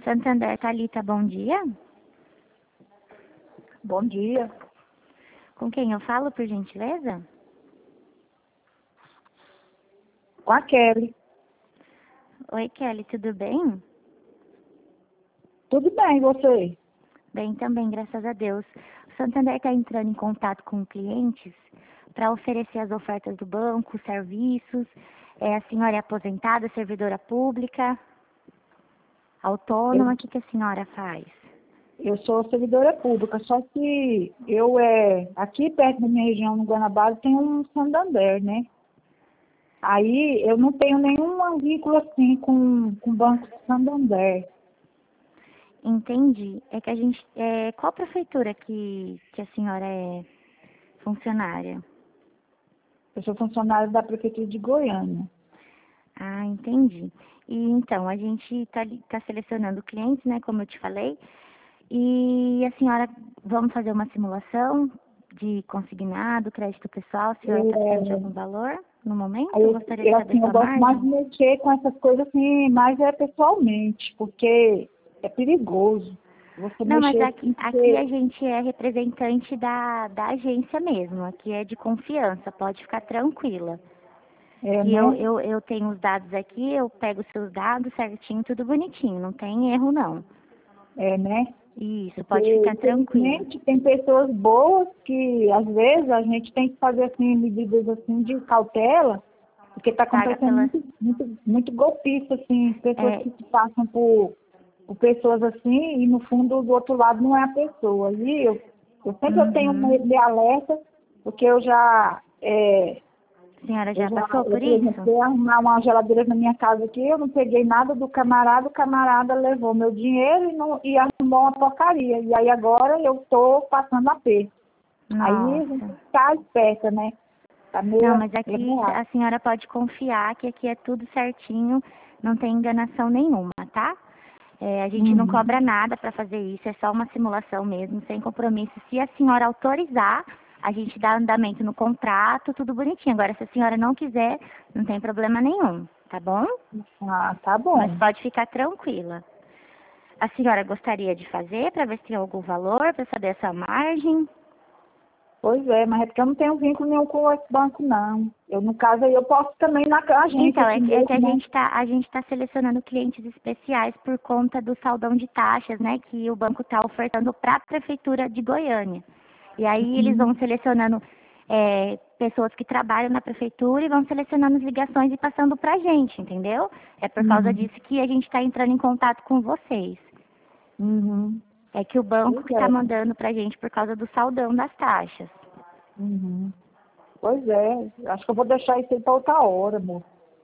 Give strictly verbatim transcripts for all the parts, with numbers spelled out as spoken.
Santander, Thalita, bom dia. Bom dia. Com quem eu falo, por gentileza? Com a Kelly. Oi, Kelly, tudo bem? Tudo bem, e você? Bem também, graças a Deus. O Santander está entrando em contato com clientes para oferecer as ofertas do banco, serviços. É, a senhora é aposentada, servidora pública, autônoma, Eu, o que, que a senhora faz? eu sou servidora pública, só que eu é aqui perto da minha região, no Guanabara, tem um Santander, né? Aí eu não tenho nenhum vínculo assim com, com o Banco Santander. Entendi. É que a gente. É, qual prefeitura que, que a senhora é funcionária? Eu sou funcionária da Prefeitura de Goiânia. Ah, entendi. E então, a gente está tá selecionando clientes, né, como eu te falei, e a senhora, vamos fazer uma simulação de consignado, crédito pessoal, a senhora Eu, está precisando de é, algum valor no momento? aí Eu eu, gostaria de eu, saber assim, eu sua gosto mais de margem. mexer com essas coisas assim, mais é pessoalmente, porque é perigoso. Você Não, mas mexer aqui, assim, aqui a porque gente é representante da, da agência mesmo, aqui é de confiança, pode ficar tranquila. é, Que eu, né? eu, eu tenho os dados aqui, eu pego os seus dados certinho, tudo bonitinho, não tem erro não. É, né? Isso, Porque, pode ficar tranquila. infelizmente, tem pessoas boas que, às vezes, a gente tem que fazer, assim, medidas, assim, de cautela, porque está Paga acontecendo pela. muito, muito, muito golpista, assim, pessoas É, que se passam por, por pessoas assim, e, no fundo, do outro lado não é a pessoa. E eu, eu sempre eu tenho uhum. um de alerta, porque eu já... é, A senhora eu já já, passou eu, por por exemplo, isso? fui arrumar uma geladeira na minha casa aqui, eu não peguei nada do camarada, o camarada levou meu dinheiro e, não, e arrumou uma porcaria. E aí agora eu estou passando a perto. Aí a gente Nossa. está esperta, né? Tá Não, meio mas aqui errado. a senhora pode confiar que aqui é tudo certinho, não tem enganação nenhuma, tá? É, a gente não Uhum. cobra nada para fazer isso, é só uma simulação mesmo, sem compromisso. Se a senhora autorizar, a gente dá andamento no contrato, tudo bonitinho. Agora, se a senhora não quiser, não tem problema nenhum, tá bom? Ah, tá Mas bom. pode ficar tranquila. A senhora gostaria de fazer para ver se tem algum valor, para saber a sua margem? Pois é, mas é porque eu não tenho vínculo nenhum com esse banco, não. Eu, no caso, aí eu posso também na agência Então, aqui é que, é que a mesmo, né? gente está a gente tá selecionando clientes especiais por conta do saldão de taxas, né, que o banco está ofertando para a prefeitura de Goiânia. E aí eles vão Uhum. selecionando é, pessoas que trabalham na prefeitura e vão selecionando as ligações e passando para a gente, entendeu? É por causa Uhum. disso que a gente está entrando em contato com vocês. Uhum. É que o banco Pois que está é. mandando para a gente por causa do saldão das taxas. Uhum. Pois é, acho que eu vou deixar isso aí para outra hora, amor.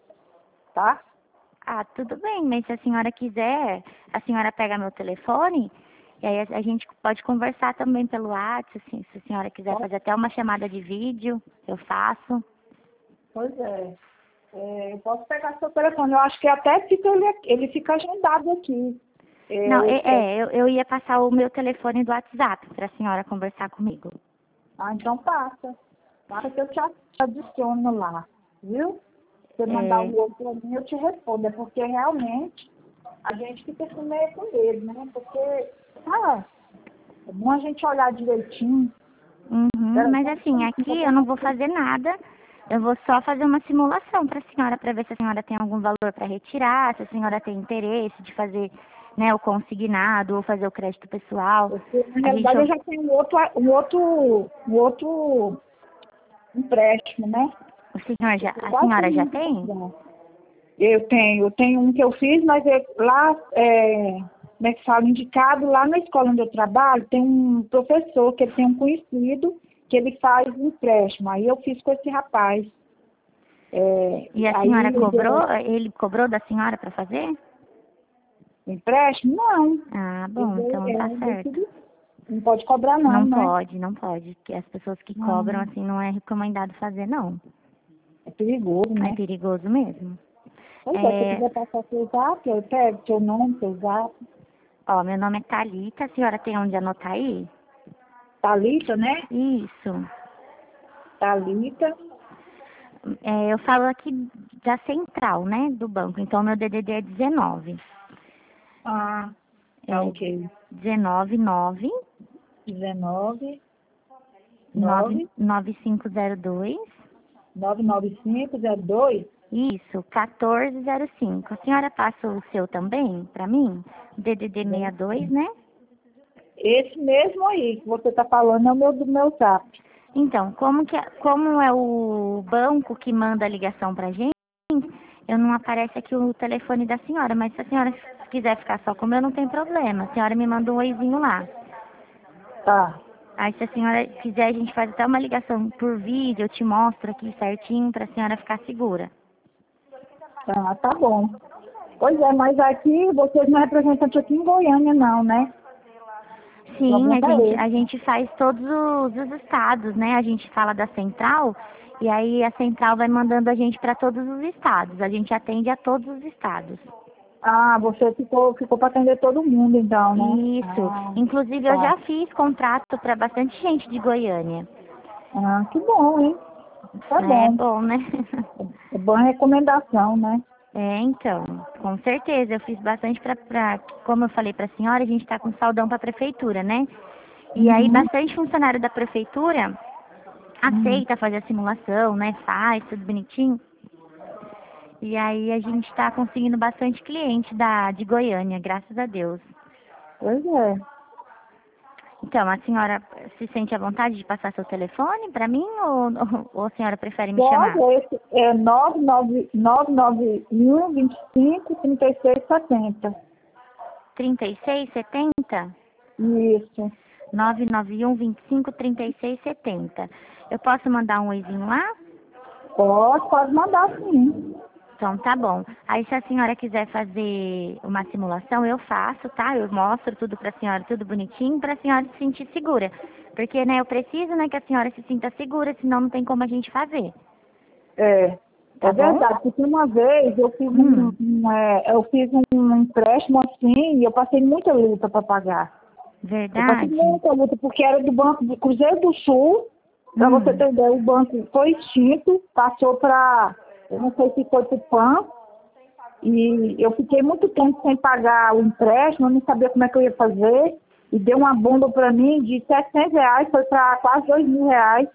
Tá? Ah, tudo bem, mas se a senhora quiser, a senhora pega meu telefone e aí a, a gente pode conversar também pelo WhatsApp, assim, se a senhora quiser Ó, fazer até uma chamada de vídeo, eu faço. pois é. É, eu posso pegar seu telefone. Eu acho que até fica ele, ele fica agendado aqui. É, Não, é, o- é- é, eu, eu ia passar o meu telefone do WhatsApp para a senhora conversar comigo. ah, então passa. Passa que eu te a- te adiciono lá. Viu? Se você mandar É, o outro para mim, eu te respondo. É porque realmente a gente fica com meio com medo, né? Porque, ah, é bom a gente olhar direitinho. uhum, Peraí, mas só um assim, instantinho, vou aqui eu não pegar vou seu- fazer nada, eu vou só fazer uma simulação para a senhora, para ver se a senhora tem algum valor para retirar, se a senhora tem interesse de fazer, né, o consignado ou fazer o crédito pessoal. Porque, na A gente realidade, eu já tenho um outro, um outro, um outro empréstimo, né? O senhor já, Eu tô a quase senhora já terminando de tem? pagar. Eu tenho, eu tenho um que eu fiz, mas eu, lá, é, como é que fala, indicado lá na escola onde eu trabalho, tem um professor que ele tem um conhecido que ele faz empréstimo. Aí eu fiz com esse rapaz. É, E a aí senhora ele cobrou, deu ele cobrou da senhora para fazer? o empréstimo? Não. Ah, Ele bom, deu, então tá é, deu certo. tudo. Não pode cobrar não, Não né? pode, não pode, que as pessoas que cobram Não, assim não é recomendado fazer, não. é perigoso, É né? perigoso mesmo. Pois é, se você É, quiser passar seu zap, eu pego seu nome, seu zap. ó, meu nome é Thalita, a senhora tem onde anotar aí? Thalita, né? Isso. Thalita. É, eu falo aqui da central, né, do banco, então meu D D D é dezenove. Ah. Tá, É ok. dezenove nove dezenove, nove nove, nove cinco zero dois. nove nove cinco zero dois. Isso, quatorze zero cinco. A senhora passa o seu também para mim? D D D sessenta e dois, né? Esse mesmo aí que você está falando é o meu do meu zap. Então, como que é, como é o banco que manda a ligação pra gente, eu não aparece aqui o telefone da senhora, mas se a senhora quiser ficar só com o meu, não tem problema. A senhora me manda um oizinho lá. Tá. Aí se a senhora quiser, a gente faz até uma ligação por vídeo, eu te mostro aqui certinho pra senhora ficar segura. Tá, tá bom. Pois é, mas aqui vocês não é representante aqui em Goiânia não, né? O Sim, a problema é gente, esse. a gente faz todos os, os estados, né? A gente fala da central e aí a central vai mandando a gente para todos os estados. A gente atende a todos os estados. Ah, você ficou, ficou para atender todo mundo então, né? Isso. Ah, Inclusive eu tá. já fiz contrato para bastante gente de Goiânia. Ah, que bom, hein? Tá É bom. bom, né? É boa recomendação, né? É, então, com certeza. Eu fiz bastante para, como eu falei para a senhora, a gente está com saldão para a prefeitura, né? E aí Uhum. bastante funcionário da prefeitura Uhum. aceita fazer a simulação, né? Faz tudo bonitinho. E aí a gente está conseguindo bastante cliente da, de Goiânia, graças a Deus. Pois é. Então, a senhora se sente à vontade de passar seu telefone para mim ou, ou, ou a senhora prefere me Pode, chamar? esse é nove nove nove um, vinte e cinco, trinta e seis, setenta. trinta e seis setenta? Isso. nove nove um, vinte e cinco, trinta e seis setenta. Eu posso mandar um oizinho lá? Pode, pode mandar sim. Então tá bom. Aí se a senhora quiser fazer uma simulação, eu faço, tá? Eu mostro tudo pra senhora, tudo bonitinho, pra senhora se sentir segura. Porque, né, eu preciso, né, que a senhora se sinta segura, senão não tem como a gente fazer. É, Tá é bom? verdade, porque uma vez eu fiz um, Hum, um, é, eu fiz um empréstimo assim e eu passei muita luta para pagar. Eu passei verdade? muita luta porque era do Banco do Cruzeiro do Sul, para você Hum. ter ideia, o banco foi extinto, passou para, eu não sei se foi para o P A N, e eu fiquei muito tempo sem pagar o empréstimo, eu não sabia como é que eu ia fazer, e deu uma bomba para mim de setecentos reais, foi para quase dois mil reais.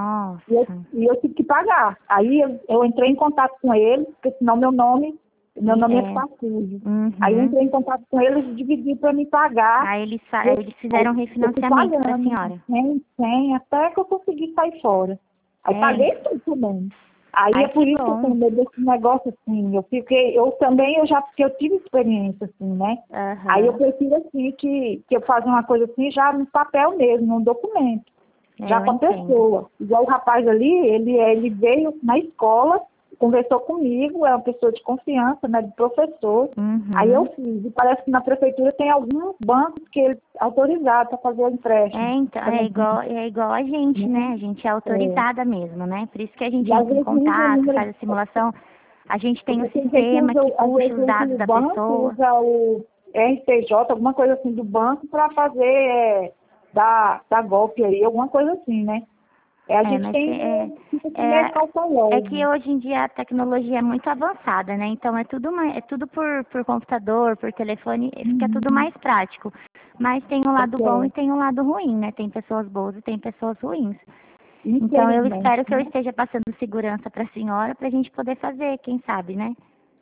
E eu, Nossa. e eu tive que pagar. Aí eu, eu entrei em contato com eles, porque senão meu nome, meu E nome ia é. ficar sujo. Aí eu Uhum. entrei em contato com eles e dividi para me pagar. Aí eles, fa- E aí eu, eles aí fizeram um eu fui refinanciamento pra pagando, senhora. cem, cem, até que eu consegui sair fora. Aí É. paguei tudo também. Aí é Ai, por que isso que eu bom. tenho medo desse negócio assim. Eu fiquei, eu também, eu já, porque eu tive experiência assim, né? Aí eu Aham. prefiro assim que, que eu faça uma coisa assim já no papel mesmo, no documento É, já eu com a entendo. pessoa. Igual o rapaz ali, ele, ele veio na escola, conversou comigo, é uma pessoa de confiança, né, de professor. Aí eu Uhum. fiz, e parece que na prefeitura tem alguns bancos que ele autorizados para fazer o É, empréstimo. então, Então, é igual, é igual a gente, né? né? A gente é É. autorizada mesmo, né? Por isso que a gente E às entra em vezes usa o contato, número, faz a simulação. A gente tem o porque tem gente que sistema usa, que o- às puxa vezes os usa dados o da banco, pessoa. usa o R P J, alguma coisa assim do banco para fazer, é, dar, dar golpe aí, alguma coisa assim, né? É, a É, gente mas tem, é, fica assim meio é, é cauteloso. que hoje em dia a tecnologia é muito avançada, né? Então é tudo, mais, é tudo por, por computador, por telefone, fica tudo Uhum. mais prático. Mas tem um lado bom e Ok. tem um lado ruim, né? Tem pessoas boas e tem pessoas ruins. Então eu Infelizmente, espero que eu né? esteja passando segurança para a senhora para a gente poder fazer, quem sabe, né?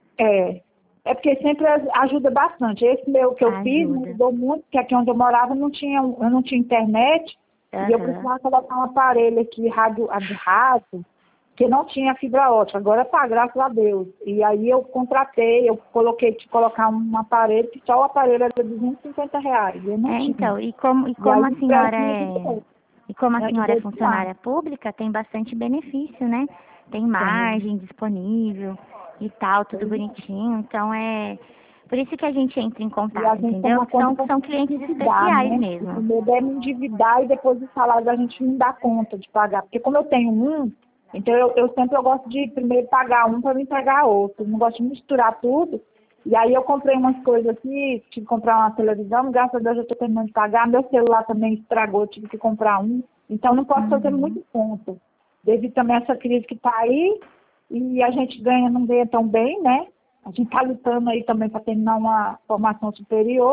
É. É porque sempre aj- ajuda bastante. Esse meu que eu fiz me Ajuda. ajudou muito, porque aqui onde eu morava não tinha, eu não tinha internet, e eu Aham. precisava colocar um aparelho aqui, rádio, a de rádio, que não tinha fibra ótica. Agora tá, graças a Deus. E aí eu contratei, eu coloquei de colocar um aparelho, que só o aparelho era duzentos e cinquenta reais. Eu não É, tinha. então, e como, e E como aí a o senhora empréstimo me é, ajudou. e como a Me senhora é ajudou demais. funcionária pública, tem bastante benefício, né? Tem Tem. margem disponível e tal, tudo bonitinho. Então é por isso que a gente entra em E a contato, gente entendeu? toma Que conta são, para são clientes endividar, especiais né? O mesmo. medo é me endividar e depois do salário a gente não dá conta de pagar. Porque como eu tenho um, então eu, eu sempre eu gosto de primeiro pagar um para me pagar outro. Eu não gosto de misturar tudo. E aí eu comprei umas coisas aqui, tive que comprar uma televisão, graças a Deus eu estou terminando de pagar. Meu celular também estragou, tive que comprar um. Então não posso fazer Uhum. muito conta. Devido também a essa crise que está aí, e a gente ganha, não ganha tão bem, né? A gente está lutando aí também para terminar uma formação superior.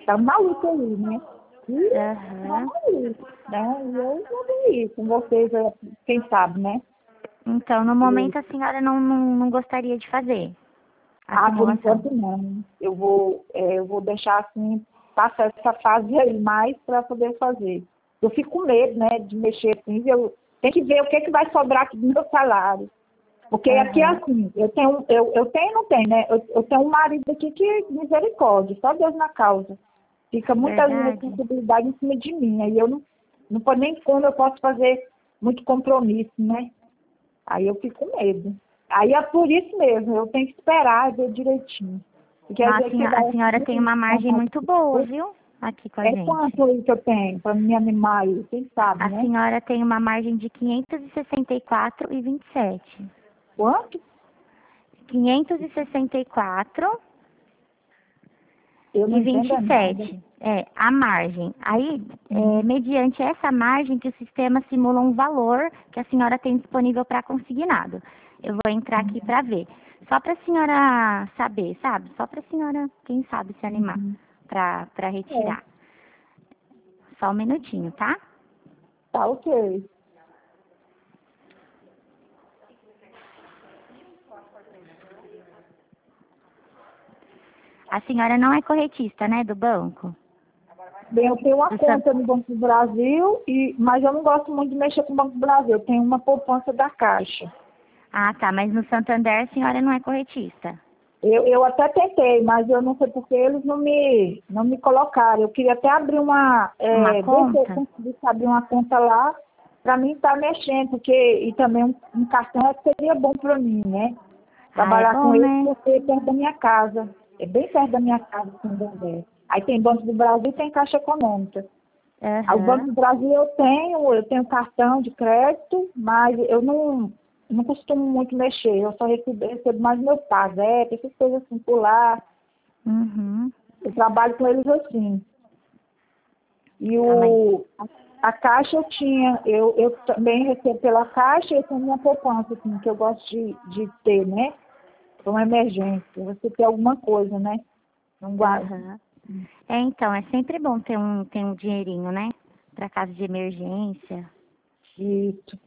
tá maluco aí, né? E Aham. vamos aí, né? E eu vou ir com vocês, é, quem sabe, né? Então, no momento, a senhora não, não, não gostaria de fazer a Ah, por simulação? enquanto não. Eu vou, é, eu vou deixar assim, passar essa fase aí mais para poder fazer. Eu fico com medo, né, de mexer assim, eu tenho que ver o que, que vai sobrar aqui do meu salário. Porque aqui é Aham. assim, eu tenho, eu, eu tenho e não tenho, né? Eu, eu tenho um marido aqui que misericórdia, só Deus na causa. Fica muita Verdade. responsabilidade em cima de mim. Aí eu não, não posso nem quando eu posso fazer muito compromisso, né? Aí eu fico com medo. Aí é por isso mesmo, eu tenho que esperar ver direitinho. Porque às Não, a vezes você senhora, a vai senhora tem uma margem muito boa, viu? Aqui com a é gente. quanto aí que eu tenho para me animar aí, quem sabe, A né? senhora tem uma margem de quinhentos e sessenta e quatro e vinte e sete. Quanto? quinhentos e sessenta e quatro Eu não e vinte entendo e é nada. sete. É, a margem. Aí, é, mediante essa margem que o sistema simula um valor que a senhora tem disponível para consignado. Eu vou entrar aqui para ver. Só para a senhora saber, sabe? Só para a senhora, quem sabe, se animar Uhum. para para É, retirar. Só um minutinho, tá? tá ok. A senhora não é corretista, né, do banco? Bem, eu tenho uma Do San- conta no Banco do Brasil, e, mas eu não gosto muito de mexer com o Banco do Brasil. Eu tenho uma poupança da Caixa. Ah, tá, mas no Santander a senhora não é corretista. Eu, eu até tentei, mas eu não sei porque eles não me, não me colocaram. Eu queria até abrir uma, Uma é, ver se eu conta? conseguisse abrir uma conta lá para mim estar mexendo, porque e também um, um cartão seria bom para mim, né? Ah, é Trabalhar com bom, eles né? porque é perto da minha casa. É bem perto da minha casa, se não der. Aí tem Banco do Brasil e tem Caixa Econômica. Aí o Banco Aham. do Brasil eu tenho, eu tenho cartão de crédito, mas eu não, não costumo muito mexer. Eu só recebo, recebo mais meu PASEP, essas coisas assim por lá. Uhum. Eu trabalho com eles assim. E Tá, mas... o, a, a Caixa eu tinha, eu, eu também recebo pela Caixa, eu tenho minha poupança, assim, que eu gosto de, de ter, né? Para uma emergência, você ter alguma coisa, né? Não guarda. Aham. É, então, é sempre bom ter um, ter um dinheirinho, né? Pra caso de emergência. Isso.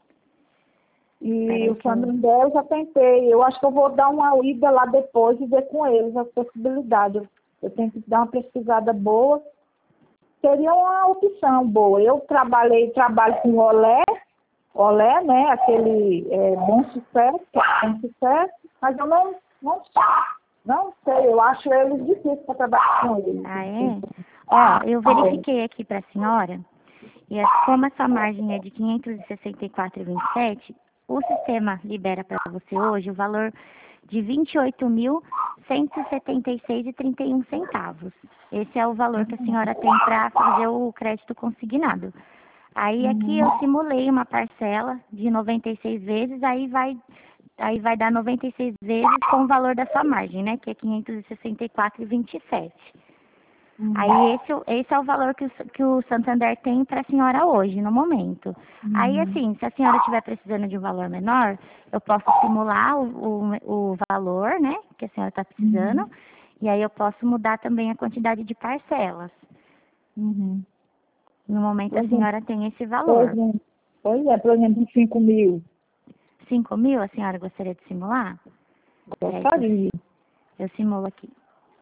E Peraí o que eu... Santander eu já tentei. Eu acho que eu vou dar uma ida lá depois e ver com eles as possibilidades. Eu tenho que dar uma pesquisada boa. Seria uma opção boa. Eu trabalhei, trabalho com Olé, Olé, né? Aquele é, bom sucesso, que é bom sucesso, mas eu não, não, não sei, eu acho eles difíceis para trabalhar com eles. Ah, é? Ó, eu verifiquei aqui pra senhora, e a- como essa margem é de quinhentos e sessenta e quatro e vinte e sete, o sistema libera para você hoje o valor de vinte e oito mil cento e setenta e seis e trinta e um centavos. Esse é o valor que a senhora tem para fazer o crédito consignado. Aí aqui eu Uhum. simulei uma parcela de noventa e seis vezes, aí vai aí vai dar noventa e seis vezes com o valor da sua margem, né, que é quinhentos e sessenta e quatro e vinte e sete. Uhum. Aí esse, esse é o valor que o, que o Santander tem para a senhora hoje, no momento. Aí, Uhum. assim, se a senhora estiver precisando de um valor menor, eu posso simular o, o, o valor, né, que a senhora está precisando, Uhum. e aí eu posso mudar também a quantidade de parcelas. Uhum. No momento Por a exemplo, senhora tem esse por valor. exemplo, pois é, por exemplo, cinco mil. Cinco mil a senhora gostaria de simular? Peraí que eu, Gostaria. eu simulo aqui.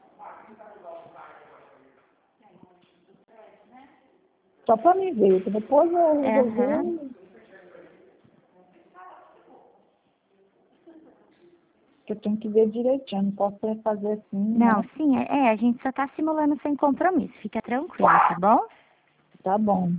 Só para me ver, que depois eu Aham. resolvi que eu tenho que ver direitinho, não posso fazer assim, Não, né? sim, é, é, a gente só está simulando sem compromisso. Fica tranquilo, tá bom? Tá bom.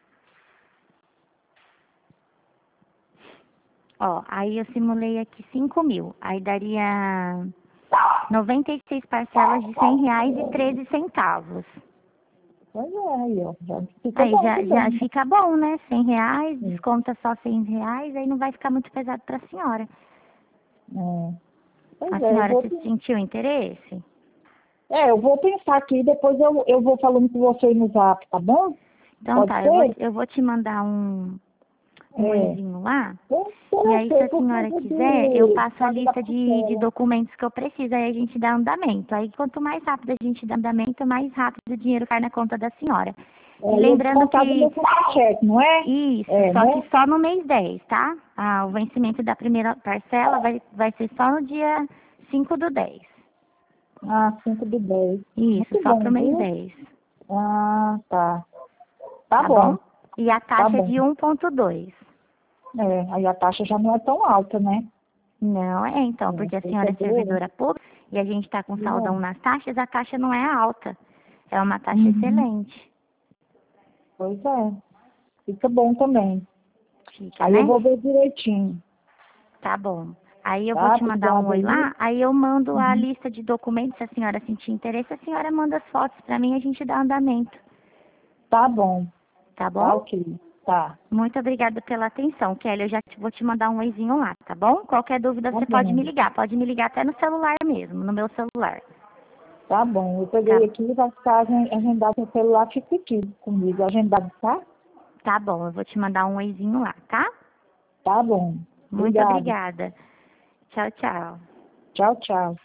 Ó, aí eu simulei aqui cinco mil. Aí daria noventa e seis parcelas de cem reais e treze centavos. Pois é, aí, ó, já fica Aí bom já, já também, fica bom, né? Cem reais, né? desconta só cem reais, aí não vai ficar muito pesado para a senhora. É. A Pois é, eu senhora vou, se sentiu interesse? é, eu vou pensar aqui, depois eu, eu vou falando com você no zap, tá bom? Então Pode tá, eu vou, ser? eu vou te mandar um, um É. oizinho lá. Eu E aí, se a por senhora causa quiser, de- eu passo a por causa da lista de, de parcela. documentos que eu preciso, aí a gente dá andamento. Aí, quanto mais rápido a gente dá andamento, mais rápido o dinheiro cai na conta da senhora. É, E e lembrando descontado do que meu contra-cheque, não é? isso, É, só né? que só no mês dez, tá? Ah, o vencimento da primeira parcela vai, vai ser só no dia cinco do dez. Ah, cinco de dez. Isso, Muito só bom, pro mês viu? dez. Ah, tá. Tá, Tá bom, bom? E a tá taxa é bom. de um ponto dois. É, aí a taxa já não é tão alta, né? Não é, então, É, porque a isso senhora é é boa. servidora pública e a gente está com saldão Não. nas taxas, a taxa não é alta. É uma taxa Uhum. excelente. Pois é. Fica bom também. Fica, Aí eu né? vou ver direitinho, Tá bom. Aí eu vou tá? te mandar um Obrigada oi aí. lá, aí eu mando a Uhum. lista de documentos, se a senhora sentir interesse, a senhora manda as fotos para mim e a gente dá andamento. Tá bom. Tá bom? Tá ok. Tá. Muito obrigada pela atenção, Kelly. Eu já te- vou te mandar um oizinho lá, tá bom? Qualquer dúvida Tá você pode bom. me ligar. Pode me ligar até no celular mesmo, no meu celular. Tá bom. Eu Tá, peguei aqui e vai ficar agen- agendado no celular, fica aqui comigo. Agendado, tá? tá bom, eu vou te mandar um oizinho lá, tá? Tá bom. Muito Obrigada. obrigada. Tchau, tchau. Tchau, tchau.